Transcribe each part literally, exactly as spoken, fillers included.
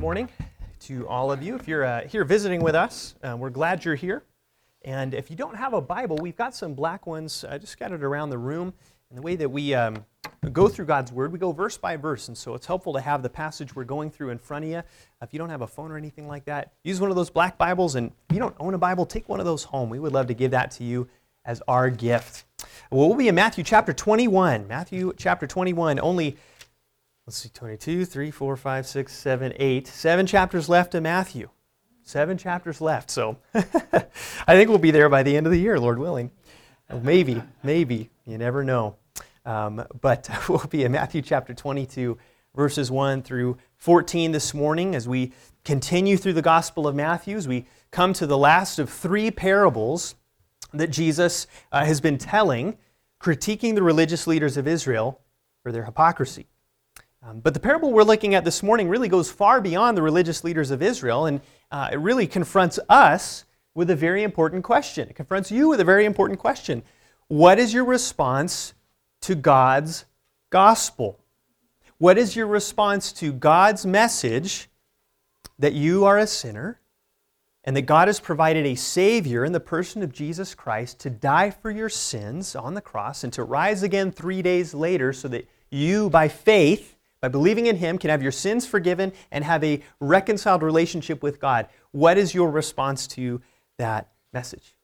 morning to all of you. If you're uh, here visiting with us, uh, we're glad you're here. And if you don't have a Bible, we've got some black ones uh, just scattered around the room. And the way that we um, go through God's Word, we go verse by verse. And so it's helpful to have the passage we're going through in front of you. If you don't have a phone or anything like that, use one of those black Bibles. And if you don't own a Bible, take one of those home. We would love to give that to you as our gift. Well, we'll be in Matthew chapter twenty-one. Matthew chapter twenty-one, only... Let's see, twenty-two, three, four, five, six, seven, eight. Seven chapters left in Matthew. Seven chapters left. So I think we'll be there by the end of the year, Lord willing. Maybe, maybe. You never know. Um, but we'll be in Matthew chapter twenty-two, verses one through fourteen this morning as we continue through the Gospel of Matthew. As we come to the last of three parables that Jesus uh, has been telling, critiquing the religious leaders of Israel for their hypocrisy. Um, but the parable we're looking at this morning really goes far beyond the religious leaders of Israel, and uh, it really confronts us with a very important question. It confronts you with a very important question. What is your response to God's gospel? What is your response to God's message that you are a sinner and that God has provided a Savior in the person of Jesus Christ to die for your sins on the cross and to rise again three days later so that you, by faith, by believing in Him, can have your sins forgiven and have a reconciled relationship with God? What is your response to that message?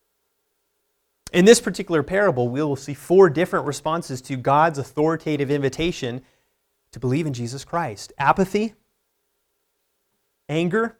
In this particular parable, we will see four different responses to God's authoritative invitation to believe in Jesus Christ. Apathy, anger,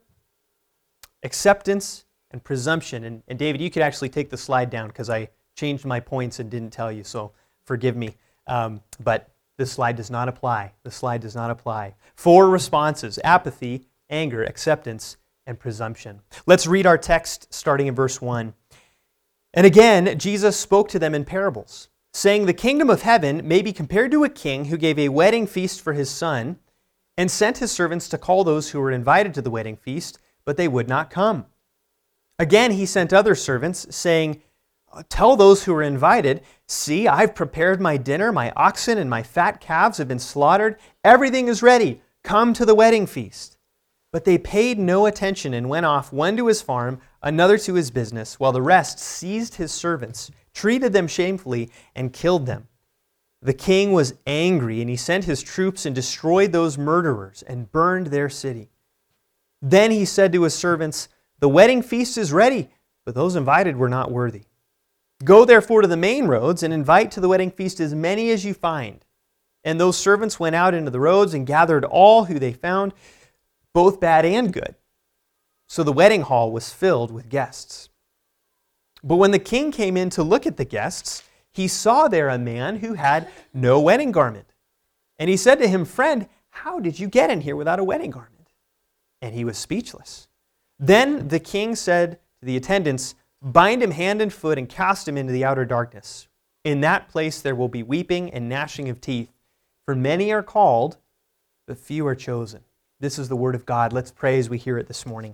acceptance, and presumption. And, and David, you could actually take the slide down because I changed my points and didn't tell you, so forgive me. Um, but This slide does not apply. The slide does not apply. Four responses: apathy, anger, acceptance, and presumption. Let's read our text starting in verse one. And again, Jesus spoke to them in parables, saying, "The kingdom of heaven may be compared to a king who gave a wedding feast for his son and sent his servants to call those who were invited to the wedding feast, but they would not come. Again, he sent other servants, saying, 'Tell those who are invited, see, I've prepared my dinner, my oxen and my fat calves have been slaughtered. Everything is ready. Come to the wedding feast.' But they paid no attention and went off, one to his farm, another to his business, while the rest seized his servants, treated them shamefully, and killed them. The king was angry, and he sent his troops and destroyed those murderers and burned their city. Then he said to his servants, 'The wedding feast is ready, but those invited were not worthy. Go therefore to the main roads and invite to the wedding feast as many as you find.' And those servants went out into the roads and gathered all who they found, both bad and good. So the wedding hall was filled with guests. But when the king came in to look at the guests, he saw there a man who had no wedding garment. And he said to him, 'Friend, how did you get in here without a wedding garment?' And he was speechless. Then the king said to the attendants, 'Bind him hand and foot and cast him into the outer darkness. In that place there will be weeping and gnashing of teeth. For many are called, but few are chosen.'" This is the word of God. Let's pray as we hear it this morning.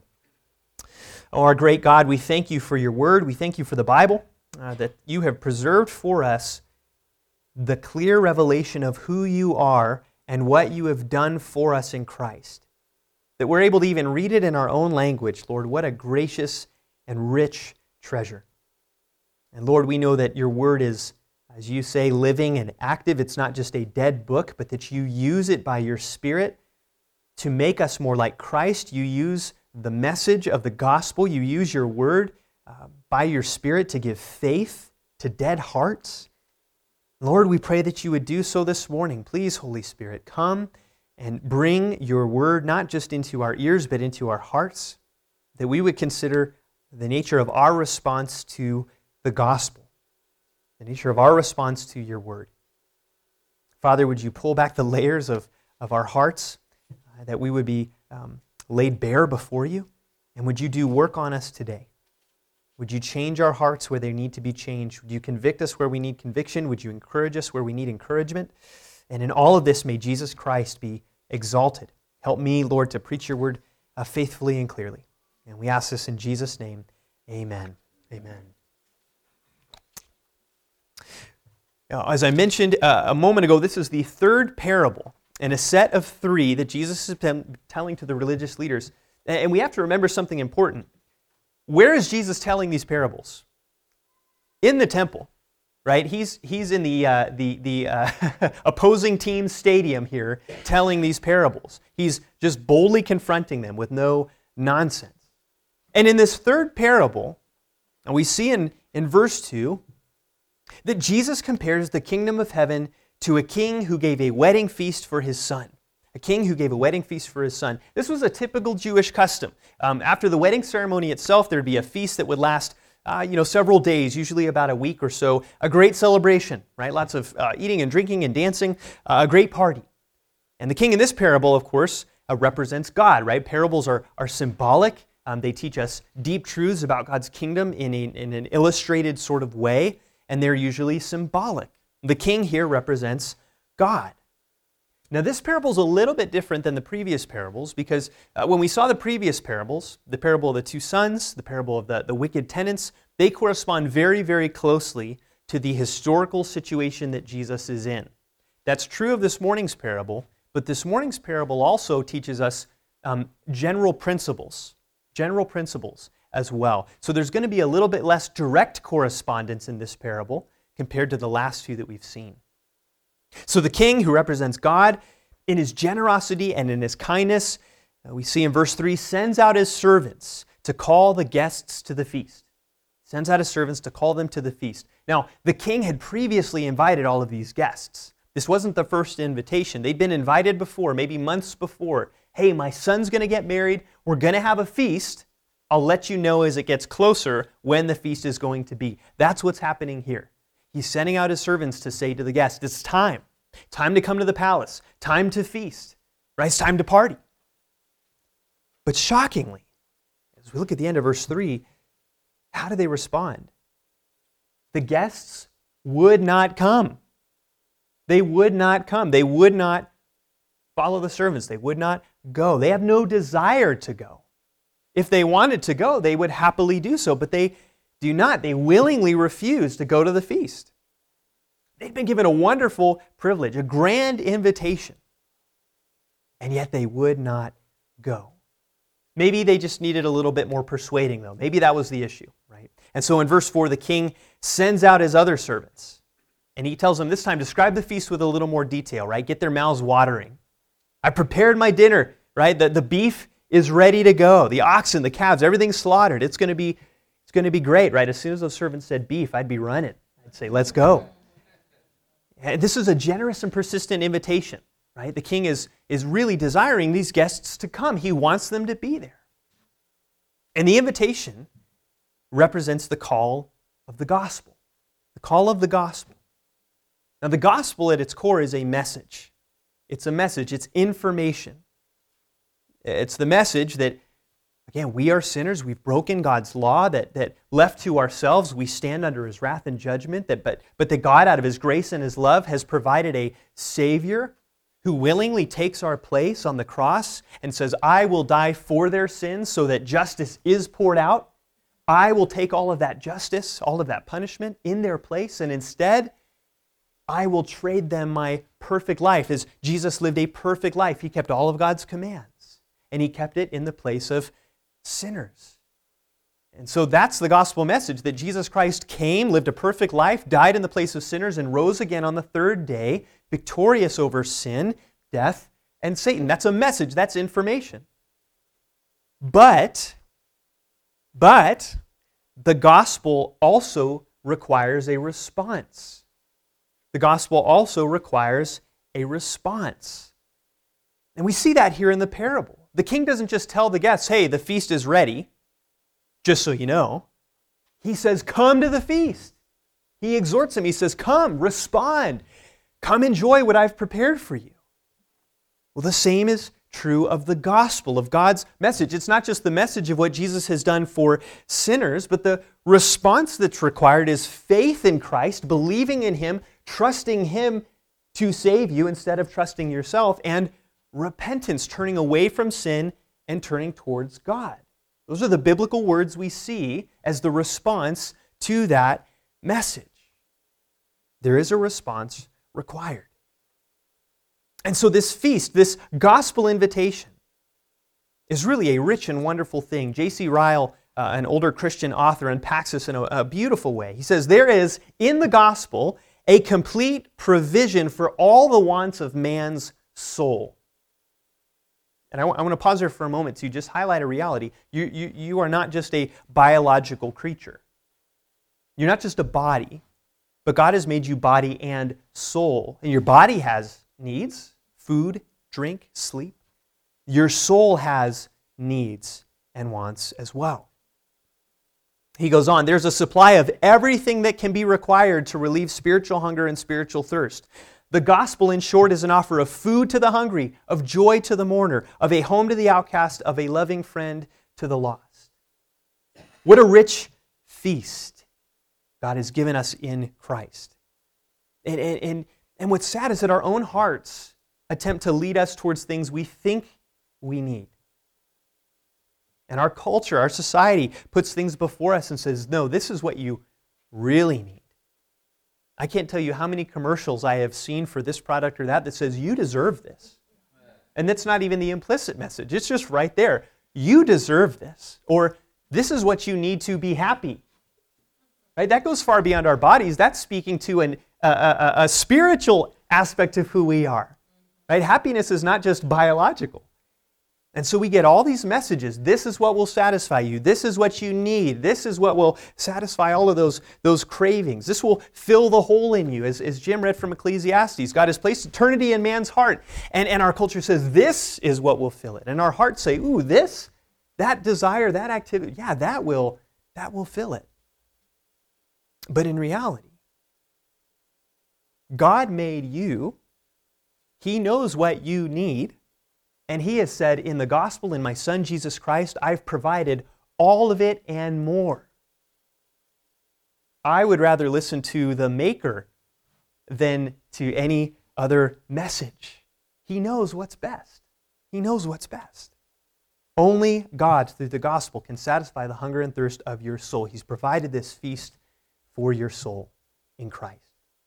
Oh, our great God, we thank you for your word. We thank you for the Bible, uh, that you have preserved for us the clear revelation of who you are and what you have done for us in Christ. That we're able to even read it in our own language. Lord, what a gracious and rich treasure. And Lord, we know that your word is, as you say, living and active. It's not just a dead book, but that you use it by your Spirit to make us more like Christ. You use the message of the gospel. You use your word uh, by your Spirit to give faith to dead hearts. Lord, we pray that you would do so this morning. Please, Holy Spirit, come and bring your word not just into our ears, but into our hearts, that we would consider the nature of our response to the gospel, the nature of our response to your word. Father, would you pull back the layers of, of our hearts, uh, that we would be um, laid bare before you, and would you do work on us today? Would you change our hearts where they need to be changed? Would you convict us where we need conviction? Would you encourage us where we need encouragement? And in all of this, may Jesus Christ be exalted. Help me, Lord, to preach your word uh, faithfully and clearly. And we ask this in Jesus' name. Amen. Amen. Now, as I mentioned uh, a moment ago, this is the third parable and a set of three that Jesus is telling to the religious leaders. And we have to remember something important. Where is Jesus telling these parables? In the temple, right? He's, he's in the, uh, the, the uh, opposing team stadium here telling these parables. He's just boldly confronting them with no nonsense. And in this third parable, and we see in, in verse two, that Jesus compares the kingdom of heaven to a king who gave a wedding feast for his son. A king who gave a wedding feast for his son. This was a typical Jewish custom. Um, after the wedding ceremony itself, there'd be a feast that would last uh, you know, several days, usually about a week or so. A great celebration, right? Lots of uh, eating and drinking and dancing, uh, a great party. And the king in this parable, of course, uh, represents God, right? Parables are, are symbolic. Um, they teach us deep truths about God's kingdom in, a, in an illustrated sort of way, and they're usually symbolic. The king here represents God. Now, this parable is a little bit different than the previous parables because uh, when we saw the previous parables, the parable of the two sons, the parable of the, the wicked tenants, they correspond very, very closely to the historical situation that Jesus is in. That's true of this morning's parable, but this morning's parable also teaches us um, general principles, general principles as well. So there's going to be a little bit less direct correspondence in this parable compared to the last few that we've seen. So the king, who represents God, in his generosity and in his kindness, uh, we see in verse three, sends out his servants to call the guests to the feast. Sends out his servants to call them to the feast. Now, the king had previously invited all of these guests. This wasn't the first invitation. They'd been invited before, maybe months before. Hey, my son's going to get married. We're going to have a feast. I'll let you know as it gets closer when the feast is going to be. That's what's happening here. He's sending out his servants to say to the guests, it's time. Time to come to the palace. Time to feast. Right? It's time to party. But shockingly, as we look at the end of verse three, how do they respond? The guests would not come. They would not come. They would not follow the servants. They would not go. They have no desire to go. If they wanted to go, they would happily do so, but they do not. They willingly refuse to go to the feast. They've been given a wonderful privilege, a grand invitation, and yet they would not go. Maybe they just needed a little bit more persuading, though. Maybe that was the issue, right? And so in verse four, the king sends out his other servants, and he tells them this time, describe the feast with a little more detail, right? Get their mouths watering. I prepared my dinner, right? The, the beef is ready to go. The oxen, the calves, everything's slaughtered. It's going to be It's going to be great, right? As soon as those servants said beef, I'd be running. I'd say, let's go. And this is a generous and persistent invitation, right? The king is, is really desiring these guests to come. He wants them to be there. And the invitation represents the call of the gospel. The call of the gospel. Now, the gospel at its core is a message. It's a message. It's information. It's the message that, again, we are sinners. We've broken God's law, that, that left to ourselves, we stand under His wrath and judgment, that, but, but that God, out of His grace and His love, has provided a Savior who willingly takes our place on the cross and says, I will die for their sins so that justice is poured out. I will take all of that justice, all of that punishment in their place, and instead, I will trade them my perfect life. As Jesus lived a perfect life, He kept all of God's commands, and He kept it in the place of sinners. And so that's the gospel message, that Jesus Christ came, lived a perfect life, died in the place of sinners, and rose again on the third day, victorious over sin, death, and Satan. That's a message. That's information. But, but, the gospel also requires a response. The gospel also requires a response. And we see that here in the parable. The king doesn't just tell the guests, hey, the feast is ready, just so you know. He says, come to the feast. He exhorts them. He says, come, respond. Come enjoy what I've prepared for you. Well, the same is true of the gospel, of God's message. It's not just the message of what Jesus has done for sinners, but the response that's required is faith in Christ, believing in Him, trusting Him to save you instead of trusting yourself, and repentance, turning away from sin and turning towards God. Those are the biblical words we see as the response to that message. There is a response required. And so this feast, this gospel invitation, is really a rich and wonderful thing. J C Ryle, uh, an older Christian author, unpacks this in a, a beautiful way. He says, there is, in the gospel, a complete provision for all the wants of man's soul. And I, w- I want to pause there for a moment to just highlight a reality. You, you, you are not just a biological creature. You're not just a body, but God has made you body and soul. And your body has needs, food, drink, sleep. Your soul has needs and wants as well. He goes on, there's a supply of everything that can be required to relieve spiritual hunger and spiritual thirst. The gospel, in short, is an offer of food to the hungry, of joy to the mourner, of a home to the outcast, of a loving friend to the lost. What a rich feast God has given us in Christ. And, and, and, and what's sad is that our own hearts attempt to lead us towards things we think we need. And our culture, our society, puts things before us and says, no, this is what you really need. I can't tell you how many commercials I have seen for this product or that that says, you deserve this. And that's not even the implicit message. It's just right there. You deserve this. Or, this is what you need to be happy. Right? That goes far beyond our bodies. That's speaking to an, a, a, a spiritual aspect of who we are. Right? Happiness is not just biological. And so we get all these messages. This is what will satisfy you. This is what you need. This is what will satisfy all of those, those cravings. This will fill the hole in you. As, as Jim read from Ecclesiastes, God has placed eternity in man's heart. And, and our culture says this is what will fill it. And our hearts say, ooh, this, that desire, that activity, yeah, that will, that will fill it. But in reality, God made you. He knows what you need. And He has said, in the gospel, in my Son Jesus Christ, I've provided all of it and more. I would rather listen to the Maker than to any other message. He knows what's best. He knows what's best. Only God, through the gospel, can satisfy the hunger and thirst of your soul. He's provided this feast for your soul in Christ.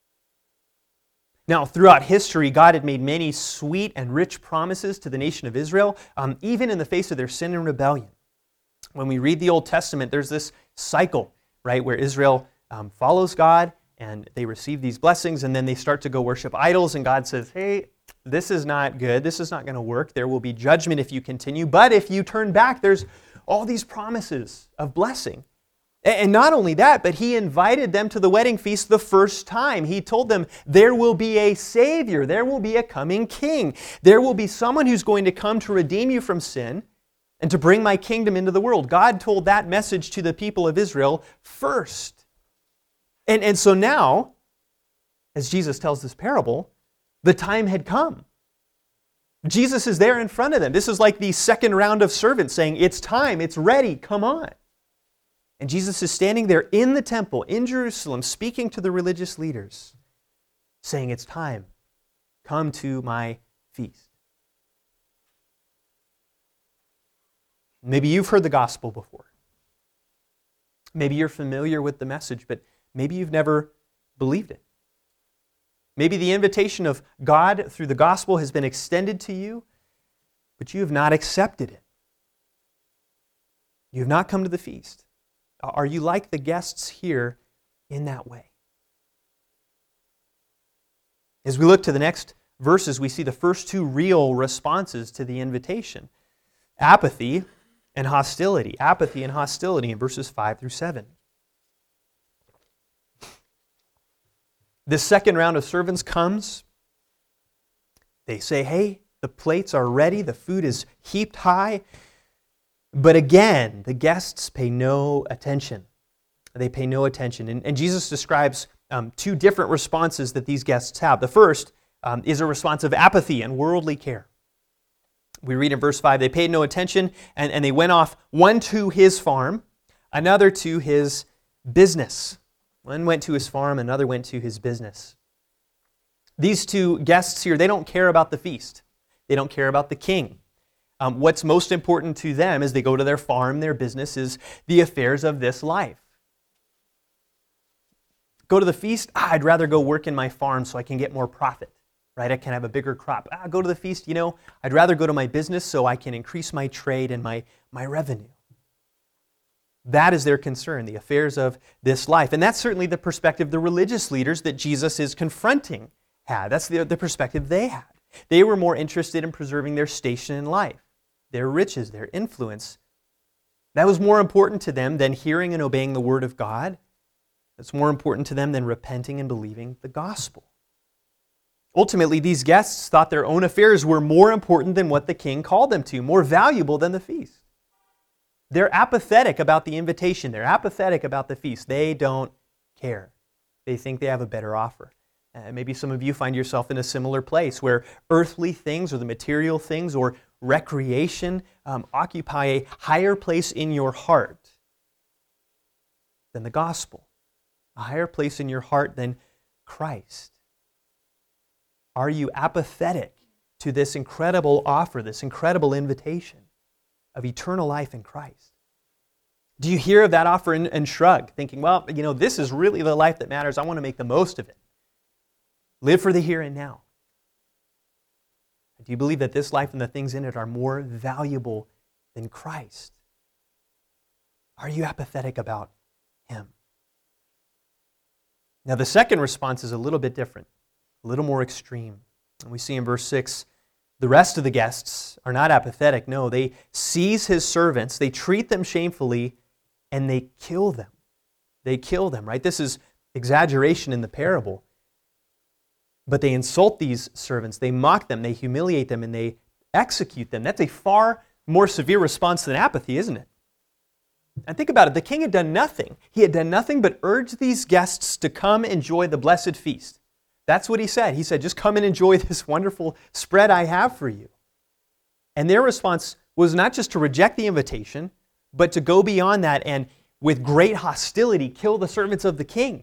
Now, throughout history, God had made many sweet and rich promises to the nation of Israel, um, even in the face of their sin and rebellion. When we read the Old Testament, there's this cycle, right, where Israel um, follows God, and they receive these blessings, and then they start to go worship idols, and God says, hey, this is not good. This is not going to work. There will be judgment if you continue, but if you turn back, there's all these promises of blessing. And not only that, but He invited them to the wedding feast the first time. He told them there will be a Savior. There will be a coming King. There will be someone who's going to come to redeem you from sin and to bring my kingdom into the world. God told that message to the people of Israel first. And, and so now, as Jesus tells this parable, the time had come. Jesus is there in front of them. This is like the second round of servants saying, it's time, it's ready, come on. And Jesus is standing there in the temple in Jerusalem speaking to the religious leaders, saying, it's time. Come to my feast. Maybe you've heard the gospel before. Maybe you're familiar with the message, but maybe you've never believed it. Maybe the invitation of God through the gospel has been extended to you, but you have not accepted it. You have not come to the feast. Are you like the guests here in that way? As we look to the next verses, we see the first two real responses to the invitation. Apathy and hostility. Apathy and hostility in verses five through seven. This second round of servants comes. They say, hey, the plates are ready, the food is heaped high. But again, the guests pay no attention. They pay no attention. And, and Jesus describes um, two different responses that these guests have. The first um, is a response of apathy and worldly care. We read in verse five, they paid no attention, and, and they went off, one to his farm, another to his business. One went to his farm, another went to his business. These two guests here, they don't care about the feast. They don't care about the king. Um, what's most important to them as they go to their farm, their business, is the affairs of this life. Go to the feast, ah, I'd rather go work in my farm so I can get more profit, right? I can have a bigger crop. Ah, go to the feast, you know, I'd rather go to my business so I can increase my trade and my, my revenue. That is their concern, the affairs of this life. And that's certainly the perspective the religious leaders that Jesus is confronting had. That's the, the perspective they had. They were more interested in preserving their station in life, their riches, their influence. That was more important to them than hearing and obeying the Word of God. That's more important to them than repenting and believing the gospel. Ultimately, these guests thought their own affairs were more important than what the king called them to, more valuable than the feast. They're apathetic about the invitation. They're apathetic about the feast. They don't care. They think they have a better offer. Uh, maybe some of you find yourself in a similar place where earthly things or the material things or recreation um, occupy a higher place in your heart than the gospel, a higher place in your heart than Christ. Are you apathetic to this incredible offer, this incredible invitation of eternal life in Christ? Do you hear of that offer and, and shrug, thinking, well, you know, this is really the life that matters. I want to make the most of it. Live for the here and now. Do you believe that this life and the things in it are more valuable than Christ? Are you apathetic about Him? Now, the second response is a little bit different, a little more extreme. And we see in verse six, the rest of the guests are not apathetic. No, they seize His servants, they treat them shamefully, and they kill them. They kill them, right? This is exaggeration in the parable. But they insult these servants, they mock them, they humiliate them, and they execute them. That's a far more severe response than apathy, isn't it? And think about it, the king had done nothing. He had done nothing but urge these guests to come enjoy the blessed feast. That's what he said. He said, just come and enjoy this wonderful spread I have for you. And their response was not just to reject the invitation, but to go beyond that and with great hostility kill the servants of the king.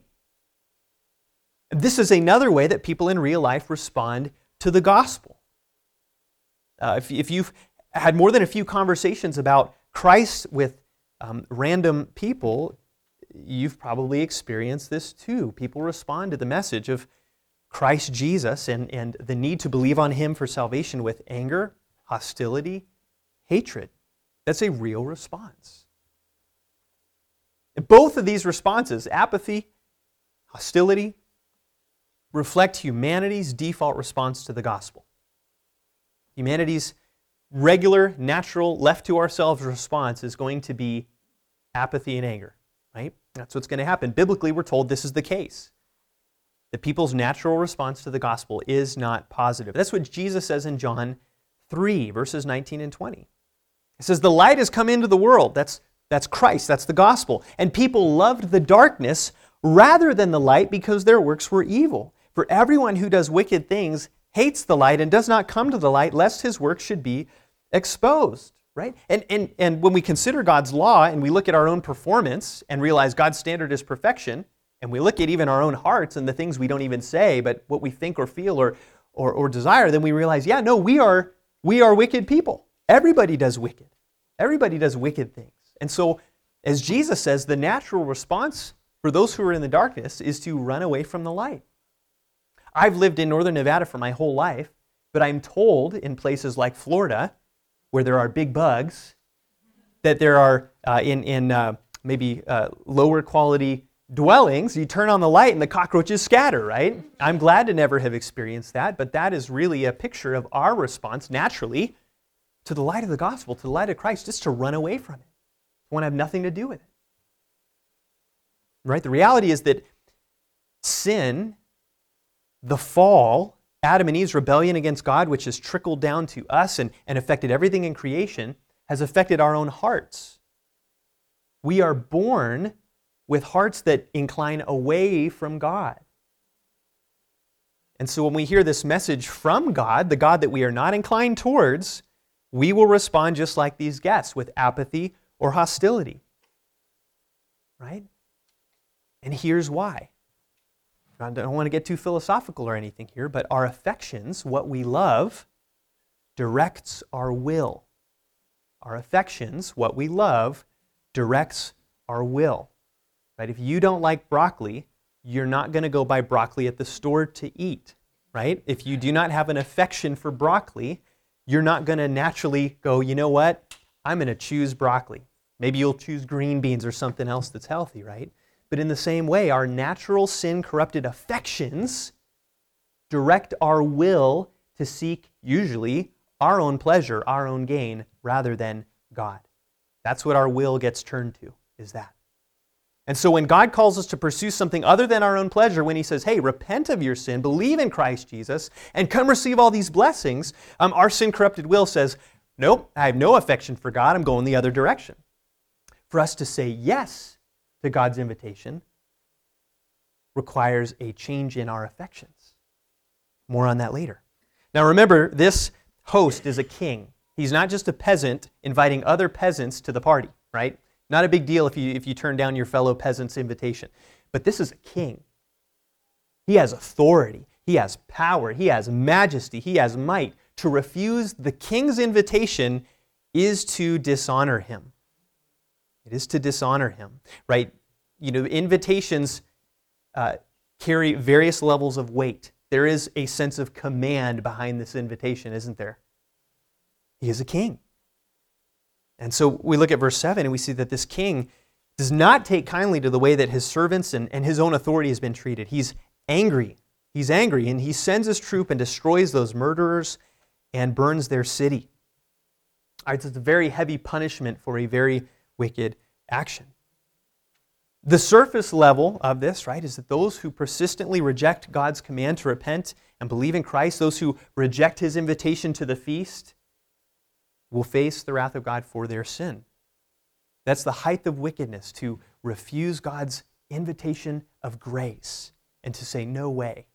This is another way that people in real life respond to the gospel. Uh, if, if you've had more than a few conversations about Christ with um, random people, you've probably experienced this too. People respond to the message of Christ Jesus and, and the need to believe on Him for salvation with anger, hostility, hatred. That's a real response. And both of these responses, apathy, hostility, reflect humanity's default response to the gospel. Humanity's regular, natural, left to ourselves response is going to be apathy and anger, right? That's what's going to happen. Biblically, we're told this is the case. The people's natural response to the gospel is not positive. That's what Jesus says in John three, verses nineteen and twenty. It says, the light has come into the world. That's, that's Christ. That's the gospel. And people loved the darkness rather than the light because their works were evil. For everyone who does wicked things hates the light and does not come to the light, lest his work should be exposed. Right? And, and, and when we consider God's law and we look at our own performance and realize God's standard is perfection, and we look at even our own hearts and the things we don't even say, but what we think or feel or, or, or desire, then we realize, yeah, no, we are, we are wicked people. Everybody does wicked. Everybody does wicked things. And so, as Jesus says, the natural response for those who are in the darkness is to run away from the light. I've lived in northern Nevada for my whole life, but I'm told in places like Florida, where there are big bugs, that there are uh, in, in uh, maybe uh, lower quality dwellings, you turn on the light and the cockroaches scatter, right? I'm glad to never have experienced that, but that is really a picture of our response naturally to the light of the gospel, to the light of Christ, just to run away from it. I want to have nothing to do with it. Right? The reality is that sin, the fall, Adam and Eve's rebellion against God, which has trickled down to us and, and affected everything in creation, has affected our own hearts. We are born with hearts that incline away from God. And so when we hear this message from God, the God that we are not inclined towards, we will respond just like these guests, with apathy or hostility. Right? And here's why. I don't want to get too philosophical or anything here, but our affections, what we love, directs our will. Our affections, what we love, directs our will. Right? If you don't like broccoli, you're not going to go buy broccoli at the store to eat. right? If you do not have an affection for broccoli, you're not going to naturally go, you know what, I'm going to choose broccoli. Maybe you'll choose green beans or something else that's healthy, right? But in the same way, our natural sin-corrupted affections direct our will to seek, usually, our own pleasure, our own gain, rather than God. That's what our will gets turned to, is that. And so when God calls us to pursue something other than our own pleasure, when he says, hey, repent of your sin, believe in Christ Jesus, and come receive all these blessings, um, our sin-corrupted will says, nope, I have no affection for God, I'm going the other direction. For us to say yes to God's invitation requires a change in our affections. More on that later. Now remember, this host is a king. He's not just a peasant inviting other peasants to the party, right? Not a big deal if you, if you turn down your fellow peasant's invitation. But this is a king. He has authority. He has power. He has majesty. He has might. To refuse the king's invitation is to dishonor him. It is to dishonor him, right? You know, invitations uh, carry various levels of weight. There is a sense of command behind this invitation, isn't there? He is a king. And so we look at verse seven and we see that this king does not take kindly to the way that his servants and, and his own authority has been treated. He's angry. He's angry and he sends his troop and destroys those murderers and burns their city. All right, so it's a very heavy punishment for a very wicked action. The surface level of this, right, is that those who persistently reject God's command to repent and believe in Christ, those who reject his invitation to the feast, will face the wrath of God for their sin. That's the height of wickedness, to refuse God's invitation of grace and to say, no way.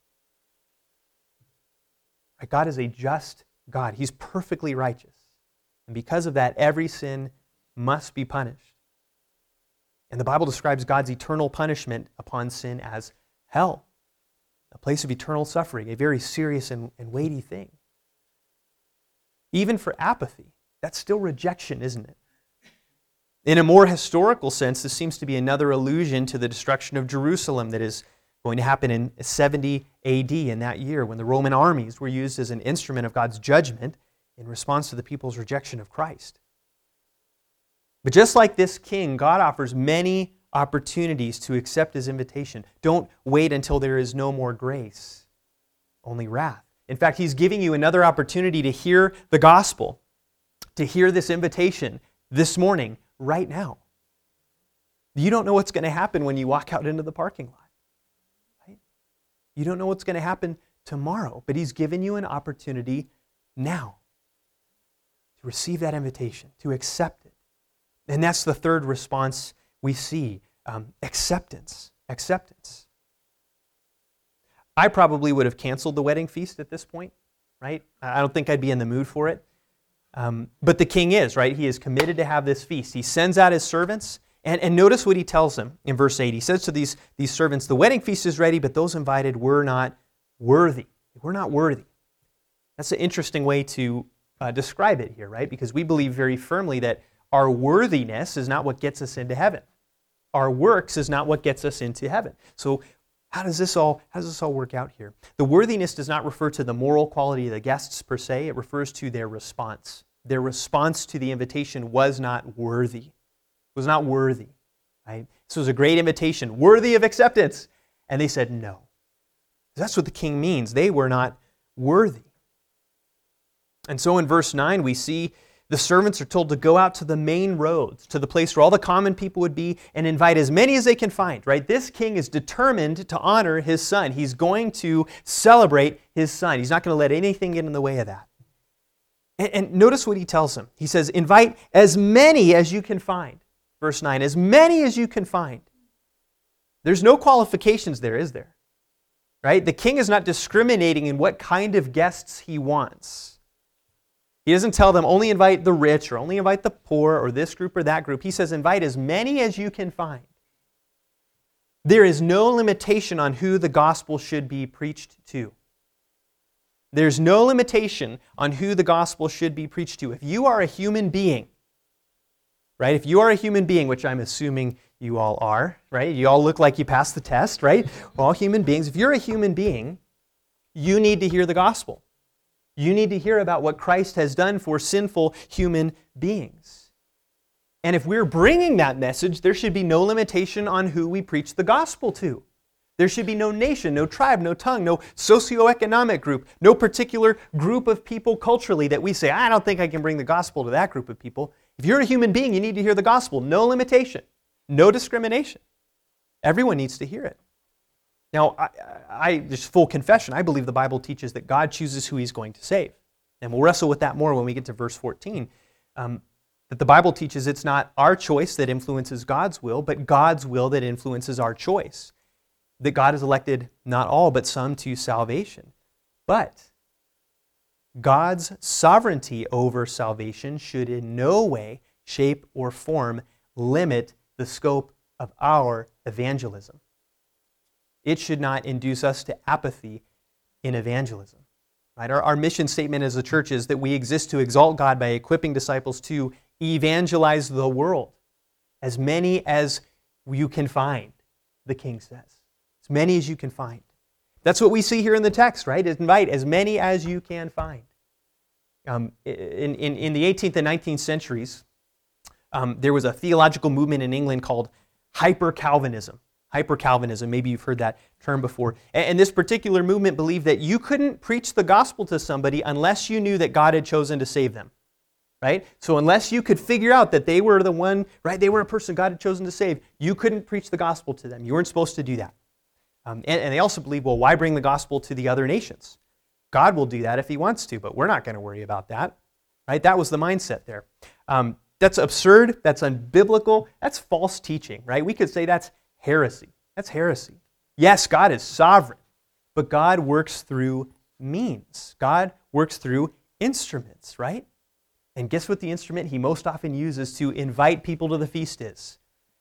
Right? God is a just God. He's perfectly righteous. And because of that, every sin must be punished. And the Bible describes God's eternal punishment upon sin as hell, a place of eternal suffering, a very serious and, and weighty thing. Even for apathy, that's still rejection, isn't it? In a more historical sense, this seems to be another allusion to the destruction of Jerusalem that is going to happen in seventy A D in that year, when the Roman armies were used as an instrument of God's judgment in response to the people's rejection of Christ. But just like this king, God offers many opportunities to accept his invitation. Don't wait until there is no more grace, only wrath. In fact, he's giving you another opportunity to hear the gospel, to hear this invitation this morning, right now. You don't know what's going to happen when you walk out into the parking lot. Right? You don't know what's going to happen tomorrow, but he's given you an opportunity now to receive that invitation, to accept it. And that's the third response we see, um, acceptance. Acceptance. I probably would have canceled the wedding feast at this point, right? I don't think I'd be in the mood for it. Um, but the king is, right? He is committed to have this feast. He sends out his servants, and, and notice what he tells them in verse eight. He says to these, these servants, the wedding feast is ready, but those invited were not worthy. We're not worthy. That's an interesting way to uh, describe it here, right? Because we believe very firmly that our worthiness is not what gets us into heaven. Our works is not what gets us into heaven. So how does this all, how does this all work out here? The worthiness does not refer to the moral quality of the guests per se. It refers to their response. Their response to the invitation was not worthy. Was not worthy. Right? This was a great invitation, worthy of acceptance. And they said no. That's what the king means. They were not worthy. And so in verse nine we see the servants are told to go out to the main roads, to the place where all the common people would be, and invite as many as they can find, right? This king is determined to honor his son. He's going to celebrate his son. He's not going to let anything get in the way of that. And, and notice what he tells them. He says, invite as many as you can find. Verse nine, as many as you can find. There's no qualifications there, is there? Right? The king is not discriminating in what kind of guests he wants. He doesn't tell them only invite the rich or only invite the poor or this group or that group. He says invite as many as you can find. There is no limitation on who the gospel should be preached to. There's no limitation on who the gospel should be preached to. If you are a human being, right? If you are a human being, which I'm assuming you all are, right? You all look like you passed the test, right? We're all human beings. If you're a human being, You need to hear the gospel. You need to hear about what Christ has done for sinful human beings. And if we're bringing that message, there should be no limitation on who we preach the gospel to. There should be no nation, no tribe, no tongue, no socioeconomic group, no particular group of people culturally that we say, I don't think I can bring the gospel to that group of people. If you're a human being, you need to hear the gospel. No limitation, no discrimination. Everyone needs to hear it. Now, I, I, just full confession, I believe the Bible teaches that God chooses who He's going to save. And we'll wrestle with that more when we get to verse fourteen. Um, that the Bible teaches it's not our choice that influences God's will, but God's will that influences our choice. That God has elected not all, but some to salvation. But God's sovereignty over salvation should in no way, shape, or form limit the scope of our evangelism. It should not induce us to apathy in evangelism. Right? Our, our mission statement as a church is that we exist to exalt God by equipping disciples to evangelize the world. As many as you can find, the King says. As many as you can find. That's what we see here in the text, right? Invite as many as you can find. Um, in, in, in the eighteenth and nineteenth centuries, um, there was a theological movement in England called hyper-Calvinism. Hyper-Calvinism, maybe you've heard that term before. And this particular movement believed that you couldn't preach the gospel to somebody unless you knew that God had chosen to save them, right? So unless you could figure out that they were the one, right, they were a person God had chosen to save, you couldn't preach the gospel to them. You weren't supposed to do that. Um, and, and they also believe, well, why bring the gospel to the other nations? God will do that if He wants to, but we're not going to worry about that, right? That was the mindset there. Um, that's absurd. That's unbiblical. That's false teaching, right? We could say that's heresy. That's heresy. Yes, God is sovereign, but God works through means. God works through instruments, right? And guess what the instrument He most often uses to invite people to the feast is?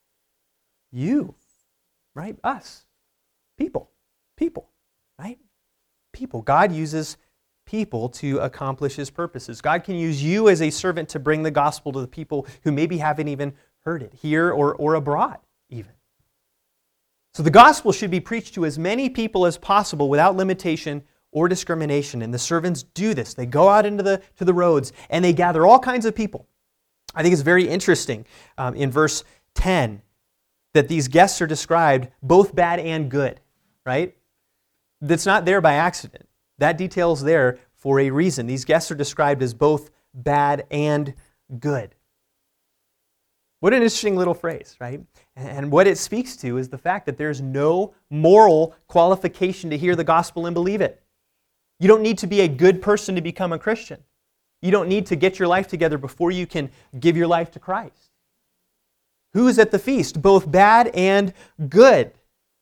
You, right? Us. People. People, right? People. God uses people to accomplish His purposes. God can use you as a servant to bring the gospel to the people who maybe haven't even heard it, here or, or abroad even. So the gospel should be preached to as many people as possible without limitation or discrimination. And the servants do this. They go out into the, to the roads and they gather all kinds of people. I think it's very interesting um, in verse ten that these guests are described both bad and good, right? That's not there by accident. That detail's there for a reason. These guests are described as both bad and good. What an interesting little phrase, right? And what it speaks to is the fact that there's no moral qualification to hear the gospel and believe it. You don't need to be a good person to become a Christian. You don't need to get your life together before you can give your life to Christ. Who is at the feast? Both bad and good.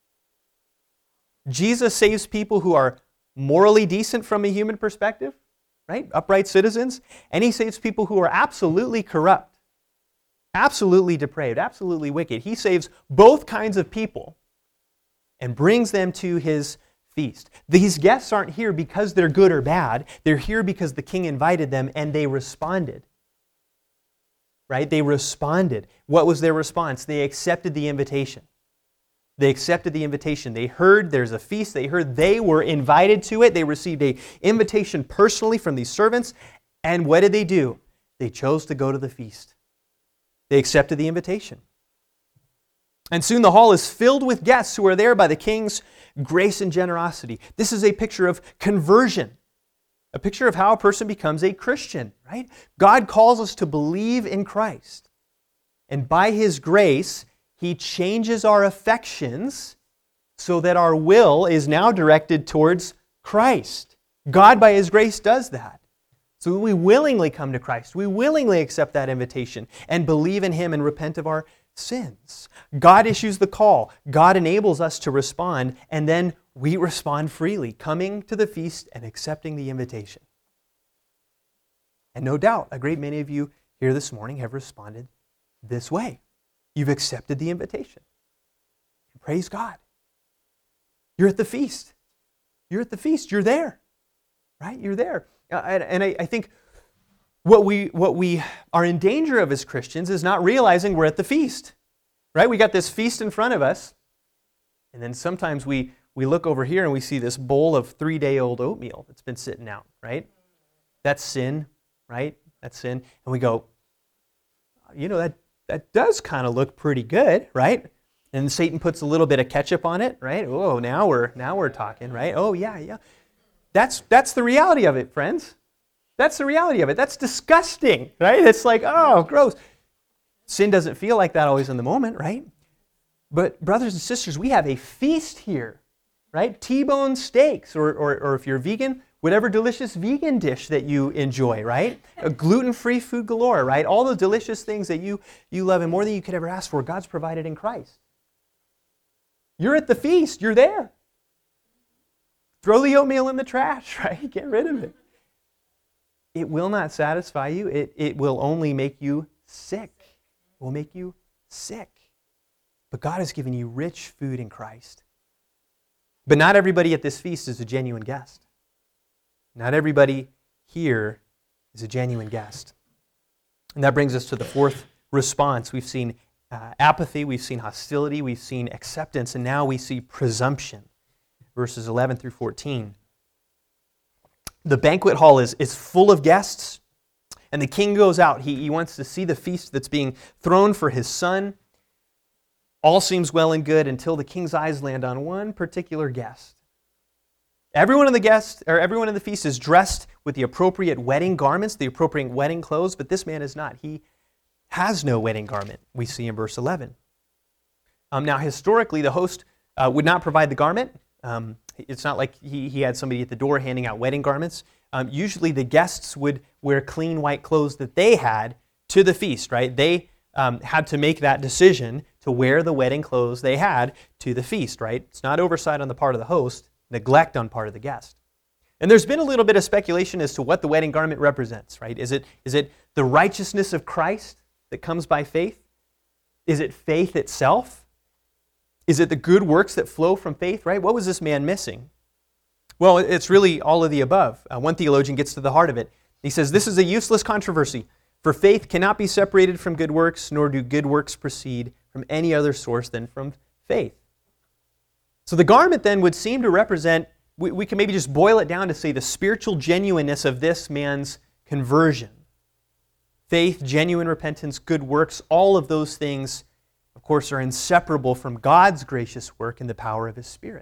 Jesus saves people who are morally decent from a human perspective, right? Upright citizens. And He saves people who are absolutely corrupt. Absolutely depraved, absolutely wicked. He saves both kinds of people and brings them to His feast. These guests aren't here because they're good or bad. They're here because the King invited them and they responded. Right? They responded. What was their response? They accepted the invitation. They accepted the invitation. They heard there's a feast. They heard they were invited to it. They received an invitation personally from these servants. And what did they do? They chose to go to the feast. They accepted the invitation. And soon the hall is filled with guests who are there by the King's grace and generosity. This is a picture of conversion, a picture of how a person becomes a Christian, right? God calls us to believe in Christ. And by His grace, He changes our affections so that our will is now directed towards Christ. God, by His grace, does that. So we willingly come to Christ. We willingly accept that invitation and believe in Him and repent of our sins. God issues the call. God enables us to respond, and then we respond freely, coming to the feast and accepting the invitation. And no doubt, a great many of you here this morning have responded this way. You've accepted the invitation. Praise God. You're at the feast. You're at the feast. You're there. Right? You're there. Uh, and and I, I think what we what we are in danger of as Christians is not realizing we're at the feast. Right? We got this feast in front of us, and then sometimes we we look over here and we see this bowl of three-day-old oatmeal that's been sitting out, right? That's sin, right? That's sin. And we go, you know, that, that does kind of look pretty good, right? And Satan puts a little bit of ketchup on it, right? Oh, now we're now we're talking, right? Oh, yeah, yeah. That's that's the reality of it, friends. That's the reality of it. That's disgusting, right? It's like, oh, gross. Sin doesn't feel like that always in the moment, right? But brothers and sisters, we have a feast here, right? T-bone steaks, or, or, or if you're vegan, whatever delicious vegan dish that you enjoy, right? A gluten-free food galore, right? All the delicious things that you, you love and more than you could ever ask for, God's provided in Christ. You're at the feast. You're there. Throw the oatmeal in the trash, right? Get rid of it. It will not satisfy you. It, it will only make you sick. It will make you sick. But God has given you rich food in Christ. But not everybody at this feast is a genuine guest. Not everybody here is a genuine guest. And that brings us to the fourth response. We've seen uh, apathy, we've seen hostility, we've seen acceptance, and now we see presumption. Verses eleven through fourteen. The banquet hall is, is full of guests, and the king goes out. He, he wants to see the feast that's being thrown for his son. All seems well and good until the king's eyes land on one particular guest. Everyone in the guest, or everyone in the feast is dressed with the appropriate wedding garments, the appropriate wedding clothes, but this man is not. He has no wedding garment, we see in verse eleven. Um, now, historically, the host uh, would not provide the garment. Um, it's not like he, he had somebody at the door handing out wedding garments. Um, usually the guests would wear clean white clothes that they had to the feast, right? They um, had to make that decision to wear the wedding clothes they had to the feast, right? It's not oversight on the part of the host, neglect on part of the guest. And there's been a little bit of speculation as to what the wedding garment represents, right? Is it, is it the righteousness of Christ that comes by faith? Is it faith itself? Is it the good works that flow from faith, right? What was this man missing? Well, it's really all of the above. Uh, one theologian gets to the heart of it. He says, this is a useless controversy, for faith cannot be separated from good works, nor do good works proceed from any other source than from faith. So the garment then would seem to represent, we, we can maybe just boil it down to say the spiritual genuineness of this man's conversion. Faith, genuine repentance, good works, all of those things, of course, are inseparable from God's gracious work and the power of His Spirit.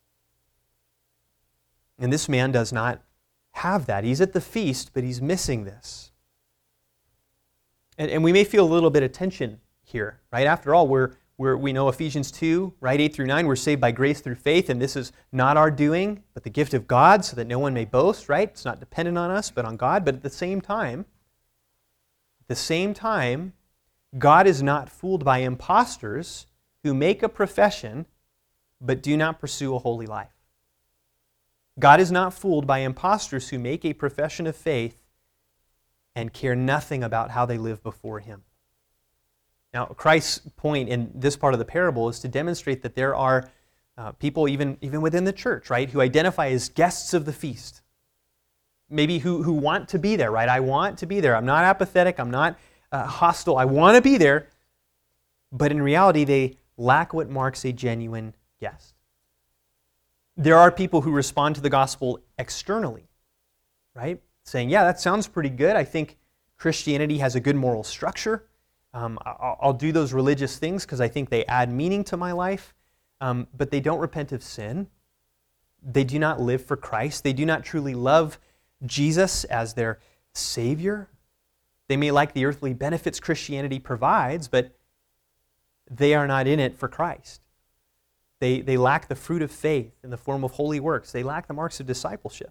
And this man does not have that. He's at the feast, but he's missing this. And, and we may feel a little bit of tension here, right? After all, we're, we're, we know Ephesians two, right, eight through nine, we're saved by grace through faith, and this is not our doing, but the gift of God, so that no one may boast, right? It's not dependent on us, but on God. But at the same time, at the same time, God is not fooled by impostors who make a profession but do not pursue a holy life. God is not fooled by impostors who make a profession of faith and care nothing about how they live before Him. Now, Christ's point in this part of the parable is to demonstrate that there are uh, people, even, even within the church, right, who identify as guests of the feast. Maybe who, who want to be there, right? I want to be there. I'm not apathetic. I'm not uh, hostile. I want to be there. But in reality, they lack what marks a genuine guest. There are people who respond to the gospel externally, right? Saying, yeah, that sounds pretty good. I think Christianity has a good moral structure. Um, I'll, I'll do those religious things because I think they add meaning to my life. Um, but they don't repent of sin. They do not live for Christ. They do not truly love Jesus as their Savior. They may like the earthly benefits Christianity provides, but they are not in it for Christ. They, they lack the fruit of faith in the form of holy works. They lack the marks of discipleship.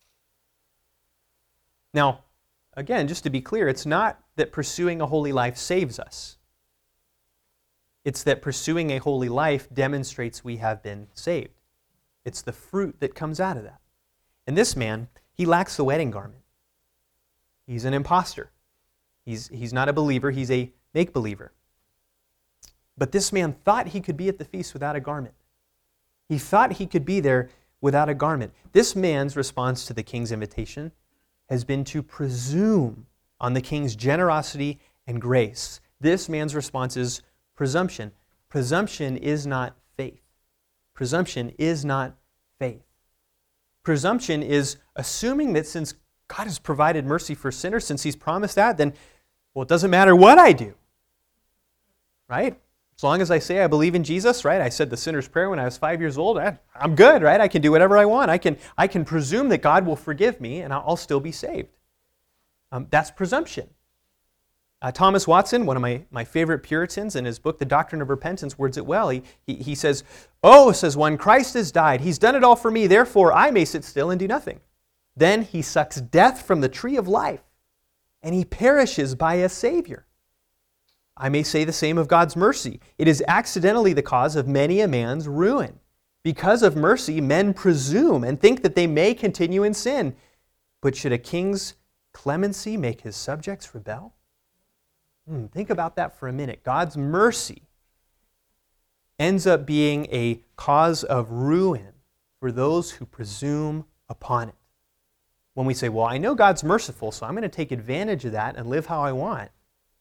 Now, again, just to be clear, it's not that pursuing a holy life saves us. It's that pursuing a holy life demonstrates we have been saved. It's the fruit that comes out of that. And this man, he lacks the wedding garment. He's an imposter. He's, he's not a believer, he's a make-believer. But this man thought he could be at the feast without a garment. He thought he could be there without a garment. This man's response to the king's invitation has been to presume on the king's generosity and grace. This man's response is presumption. Presumption is not faith. Presumption is not faith. Presumption is assuming that since God has provided mercy for sinners, since He's promised that, then, well, it doesn't matter what I do. Right? As long as I say I believe in Jesus, right? I said the sinner's prayer when I was five years old. I, I'm good, right? I can do whatever I want. I can, I can presume that God will forgive me and I'll still be saved. Um, that's presumption. Uh, Thomas Watson, one of my, my favorite Puritans, in his book, The Doctrine of Repentance, words it well. He, he, he says, "Oh, says one, Christ has died. He's done it all for me. Therefore, I may sit still and do nothing. Then He sucks death from the tree of life, and He perishes by a Savior. I may say the same of God's mercy. It is accidentally the cause of many a man's ruin. Because of mercy, men presume and think that they may continue in sin. But should a king's clemency make his subjects rebel?" Hmm, think about that for a minute. God's mercy ends up being a cause of ruin for those who presume upon it. When we say, well, I know God's merciful, so I'm going to take advantage of that and live how I want,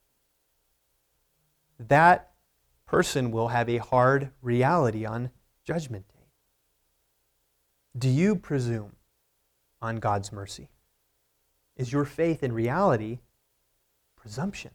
that person will have a hard reality on Judgment Day. Do you presume on God's mercy? Is your faith in reality presumption?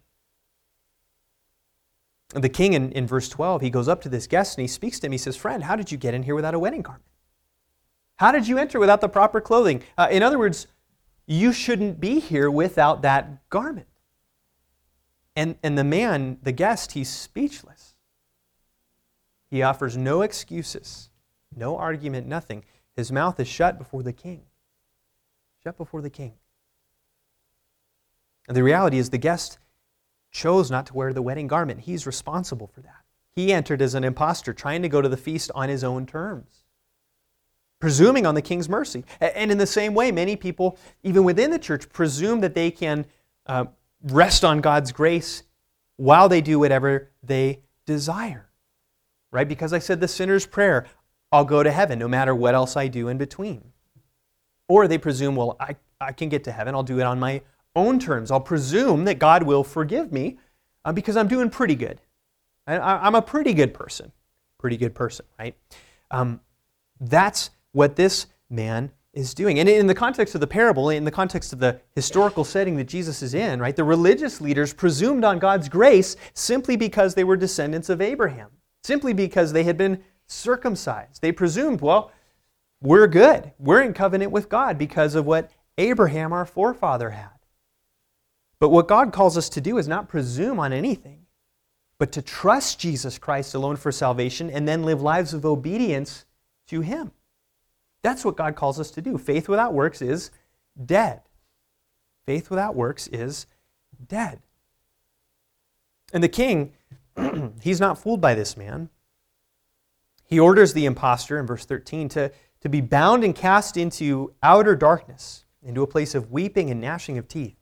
The king in, in verse twelve, he goes up to this guest and he speaks to him. He says, "Friend, how did you get in here without a wedding garment? How did you enter without the proper clothing?" Uh, in other words, you shouldn't be here without that garment. And, and the man, the guest, he's speechless. He offers no excuses, no argument, nothing. His mouth is shut before the king. Shut before the king. And the reality is the guest chose not to wear the wedding garment. He's responsible for that. He entered as an impostor, trying to go to the feast on his own terms, presuming on the king's mercy. And in the same way, many people, even within the church, presume that they can uh, rest on God's grace while they do whatever they desire. Right? Because I said the sinner's prayer, I'll go to heaven no matter what else I do in between. Or they presume, well, I, I can get to heaven. I'll do it on my own terms. I'll presume that God will forgive me uh, because I'm doing pretty good. I, I, I'm a pretty good person. Pretty good person, right? Um, that's what this man is doing. And in the context of the parable, in the context of the historical setting that Jesus is in, right, the religious leaders presumed on God's grace simply because they were descendants of Abraham, simply because they had been circumcised. They presumed, well, we're good. We're in covenant with God because of what Abraham, our forefather, had. But what God calls us to do is not presume on anything, but to trust Jesus Christ alone for salvation and then live lives of obedience to Him. That's what God calls us to do. Faith without works is dead. Faith without works is dead. And the king, he's not fooled by this man. He orders the impostor in verse thirteen to, to be bound and cast into outer darkness, into a place of weeping and gnashing of teeth.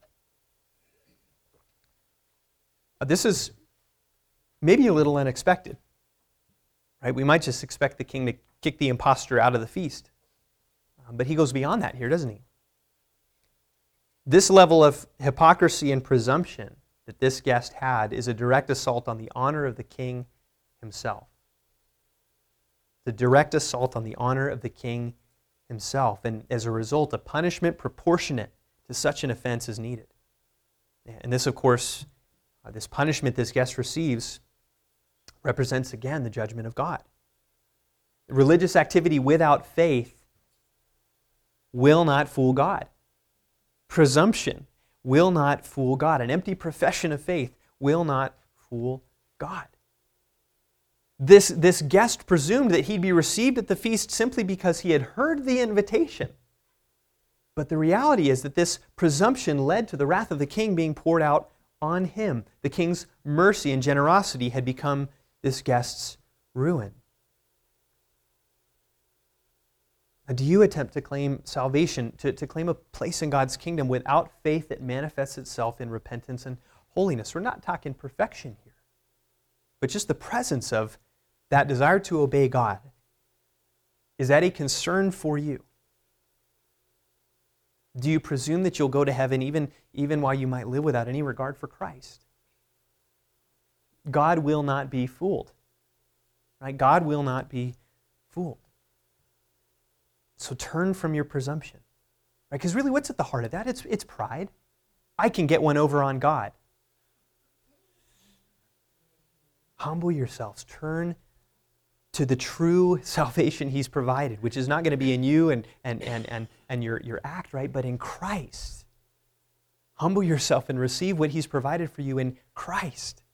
This is maybe a little unexpected, right? We might just expect the king to kick the impostor out of the feast. Um, but he goes beyond that here, doesn't he? This level of hypocrisy and presumption that this guest had is a direct assault on the honor of the king himself. The direct assault on the honor of the king himself. And as a result, a punishment proportionate to such an offense is needed. And this, of course, Uh, this punishment this guest receives represents, again, the judgment of God. Religious activity without faith will not fool God. Presumption will not fool God. An empty profession of faith will not fool God. This, this guest presumed that he'd be received at the feast simply because he had heard the invitation. But the reality is that this presumption led to the wrath of the king being poured out on him. The king's mercy and generosity had become this guest's ruin. Now, do you attempt to claim salvation, to, to claim a place in God's kingdom without faith that manifests itself in repentance and holiness? We're not talking perfection here, but just the presence of that desire to obey God. Is that a concern for you? Do you presume that you'll go to heaven even, even while you might live without any regard for Christ? God will not be fooled. Right? God will not be fooled. So turn from your presumption. Right? Because really, what's at the heart of that? It's, it's pride. I can get one over on God. Humble yourselves. Turn to the true salvation He's provided, which is not going to be in you and, and, and, and, and your, your act, right, but in Christ. Humble yourself and receive what He's provided for you in Christ.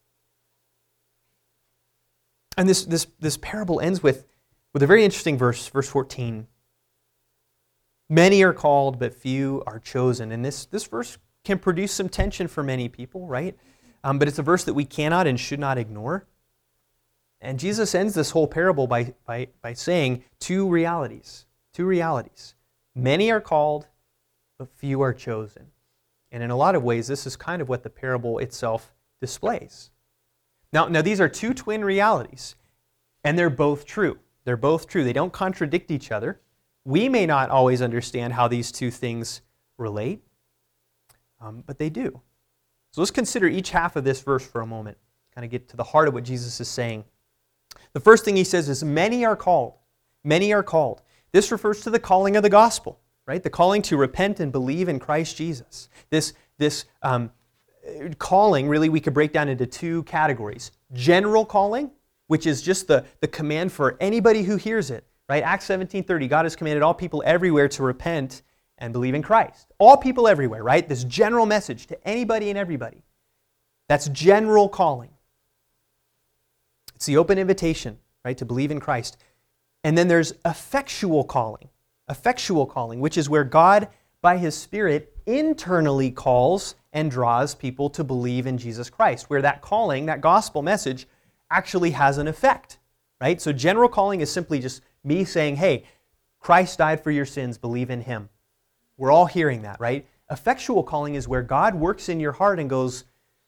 And this, this, this parable ends with, with a very interesting verse, verse fourteen. Many are called, but few are chosen. And this, this verse can produce some tension for many people, right? Um, but it's a verse that we cannot and should not ignore. And Jesus ends this whole parable by, by, by saying two realities. Two realities. Many are called, but few are chosen. And in a lot of ways, this is kind of what the parable itself displays. Now, now these are two twin realities, and they're both true. They're both true. They don't contradict each other. We may not always understand how these two things relate, um, but they do. So let's consider each half of this verse for a moment, kind of get to the heart of what Jesus is saying. The first thing He says is, many are called. Many are called. This refers to the calling of the gospel, right? The calling to repent and believe in Christ Jesus. This, this um, calling, really, we could break down into two categories. General calling, which is just the, the command for anybody who hears it, right? Acts seventeen thirty, God has commanded all people everywhere to repent and believe in Christ. All people everywhere, right? This general message to anybody and everybody. That's general calling. It's the open invitation, right, to believe in Christ. And then there's effectual calling. Effectual calling, which is where God, by His Spirit, internally calls and draws people to believe in Jesus Christ, where that calling, that gospel message, actually has an effect, right? So general calling is simply just me saying, hey, Christ died for your sins, believe in Him. We're all hearing that, right? Effectual calling is where God works in your heart and goes,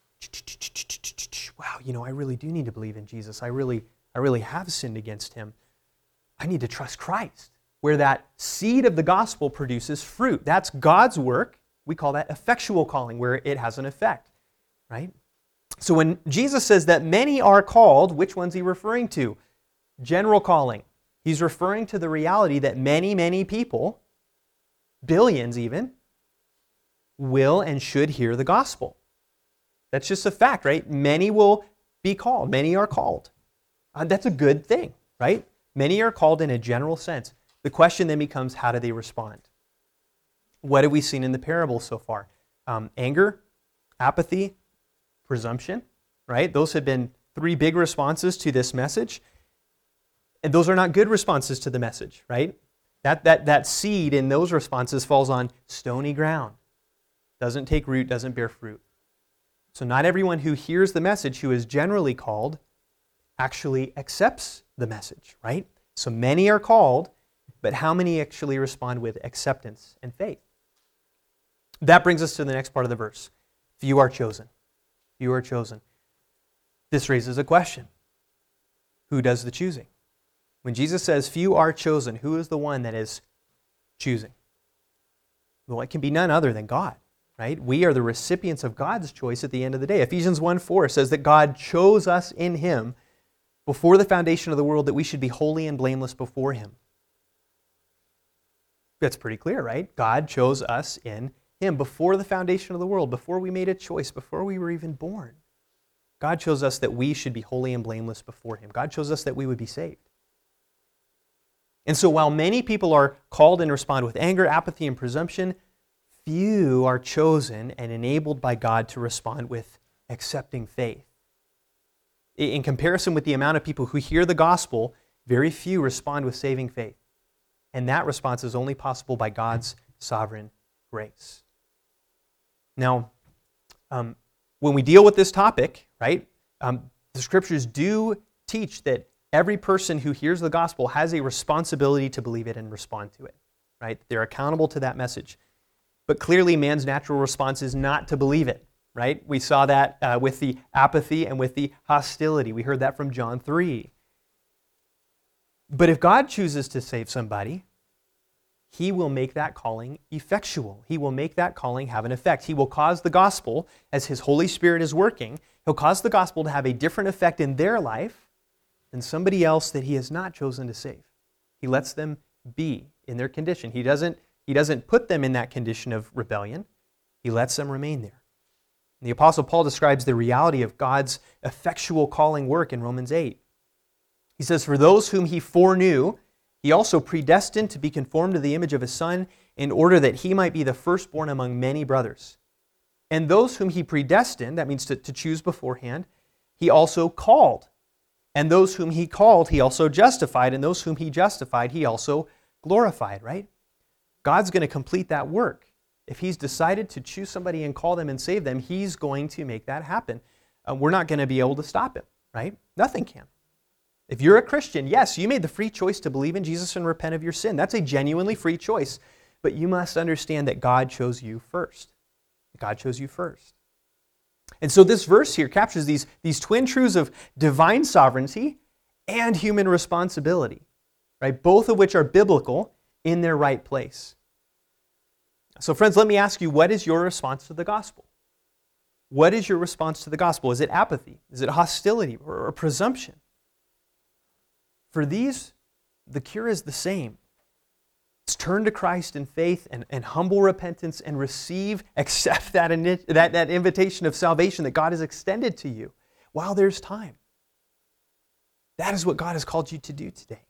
wow, you know, I really do need to believe in Jesus. I really, I really have sinned against Him. I need to trust Christ. Where that seed of the gospel produces fruit. That's God's work. We call that effectual calling, where it has an effect, right? So when Jesus says that many are called, which one's He referring to? General calling. He's referring to the reality that many, many people, billions even, will and should hear the gospel. That's just a fact, right? Many will be called. Many are called. Uh, that's a good thing, right? Many are called in a general sense. The question then becomes, how do they respond? What have we seen in the parable so far? Um, anger, apathy, presumption, right? Those have been three big responses to this message. And those are not good responses to the message, right? That, that, that seed in those responses falls on stony ground. Doesn't take root, doesn't bear fruit. So not everyone who hears the message, who is generally called, actually accepts the message, right? So many are called, but how many actually respond with acceptance and faith? That brings us to the next part of the verse. Few are chosen. Few are chosen. This raises a question. Who does the choosing? When Jesus says few are chosen, who is the one that is choosing? Well, it can be none other than God, right? We are the recipients of God's choice at the end of the day. Ephesians one four says that God chose us in Him before the foundation of the world, that we should be holy and blameless before Him. That's pretty clear, right? God chose us in Him before the foundation of the world, before we made a choice, before we were even born. God chose us that we should be holy and blameless before Him. God chose us that we would be saved. And so while many people are called and respond with anger, apathy, and presumption, few are chosen and enabled by God to respond with accepting faith. In comparison with the amount of people who hear the gospel, very few respond with saving faith. And that response is only possible by God's sovereign grace. Now, um, when we deal with this topic, right, um, the Scriptures do teach that every person who hears the gospel has a responsibility to believe it and respond to it, right? They're accountable to that message. But clearly, man's natural response is not to believe it, right? We saw that uh, with the apathy and with the hostility. We heard that from John three. But if God chooses to save somebody, He will make that calling effectual. He will make that calling have an effect. He will cause the gospel, as His Holy Spirit is working, He'll cause the gospel to have a different effect in their life than somebody else that He has not chosen to save. He lets them be in their condition. He doesn't, he doesn't put them in that condition of rebellion. He lets them remain there. And the Apostle Paul describes the reality of God's effectual calling work in Romans eight. He says, "For those whom he foreknew, he also predestined to be conformed to the image of his Son, in order that he might be the firstborn among many brothers. And those whom he predestined," that means to, to choose beforehand, "he also called. And those whom he called, he also justified. And those whom he justified, he also glorified," right? God's going to complete that work. If he's decided to choose somebody and call them and save them, he's going to make that happen. Uh, we're not going to be able to stop him, right? Nothing can. If you're a Christian, yes, you made the free choice to believe in Jesus and repent of your sin. That's a genuinely free choice. But you must understand that God chose you first. God chose you first. And so this verse here captures these, these twin truths of divine sovereignty and human responsibility, right? Both of which are biblical in their right place. So friends, let me ask you, what is your response to the gospel? What is your response to the gospel? Is it apathy? Is it hostility or, or presumption? For these, the cure is the same. It's turn to Christ in faith and, and humble repentance and receive, accept that, that, that invitation of salvation that God has extended to you while there's time. That is what God has called you to do today.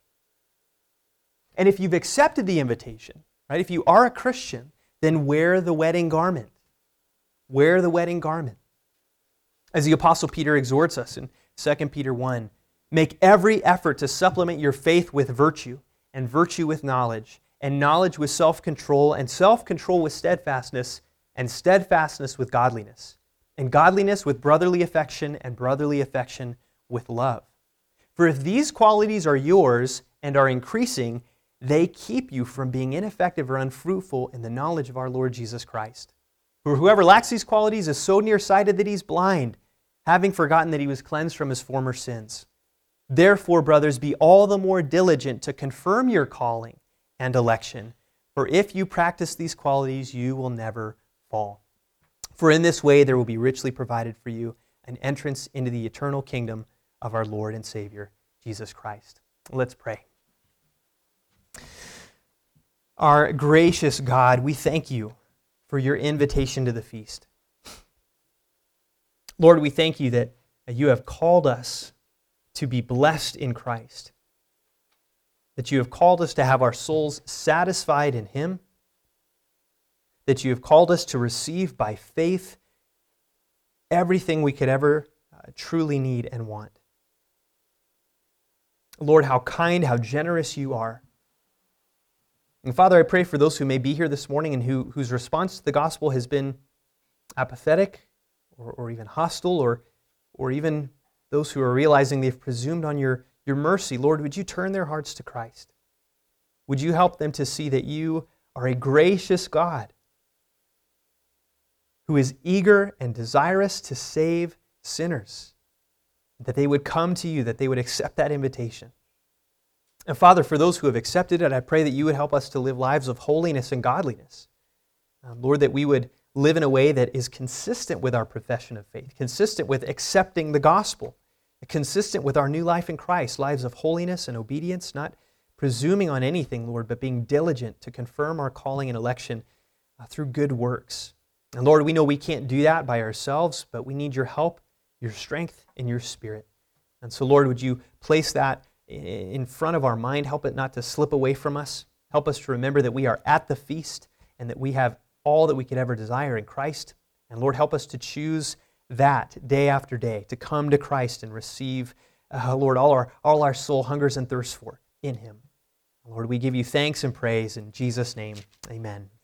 And if you've accepted the invitation, right, if you are a Christian, then wear the wedding garment. Wear the wedding garment. As the Apostle Peter exhorts us in Second Peter one, "Make every effort to supplement your faith with virtue, and virtue with knowledge, and knowledge with self-control, and self-control with steadfastness, and steadfastness with godliness, and godliness with brotherly affection, and brotherly affection with love. For if these qualities are yours and are increasing, they keep you from being ineffective or unfruitful in the knowledge of our Lord Jesus Christ. For whoever lacks these qualities is so nearsighted that he's blind, having forgotten that he was cleansed from his former sins. Therefore, brothers, be all the more diligent to confirm your calling and election. For if you practice these qualities, you will never fall. For in this way there will be richly provided for you an entrance into the eternal kingdom of our Lord and Savior, Jesus Christ." Let's pray. Our gracious God, we thank you for your invitation to the feast. Lord, we thank you that you have called us to be blessed in Christ, that you have called us to have our souls satisfied in Him, that you have called us to receive by faith everything we could ever uh, truly need and want. Lord, how kind, how generous you are. And Father, I pray for those who may be here this morning and who, whose response to the gospel has been apathetic or, or even hostile, or, or even those who are realizing they've presumed on your, your mercy. Lord, would you turn their hearts to Christ? Would you help them to see that you are a gracious God who is eager and desirous to save sinners, that they would come to you, that they would accept that invitation. And Father, for those who have accepted it, I pray that you would help us to live lives of holiness and godliness. Um, Lord, that we would live in a way that is consistent with our profession of faith, consistent with accepting the gospel, consistent with our new life in Christ, lives of holiness and obedience, not presuming on anything, Lord, but being diligent to confirm our calling and election uh, through good works. And Lord, we know we can't do that by ourselves, but we need your help, your strength, and your Spirit. And so, Lord, would you place that in front of our mind? Help it not to slip away from us. Help us to remember that we are at the feast and that we have all that we could ever desire in Christ. And Lord, help us to choose that day after day, to come to Christ and receive, uh, Lord, all our, all our soul hungers and thirsts for in Him. Lord, we give you thanks and praise in Jesus' name. Amen.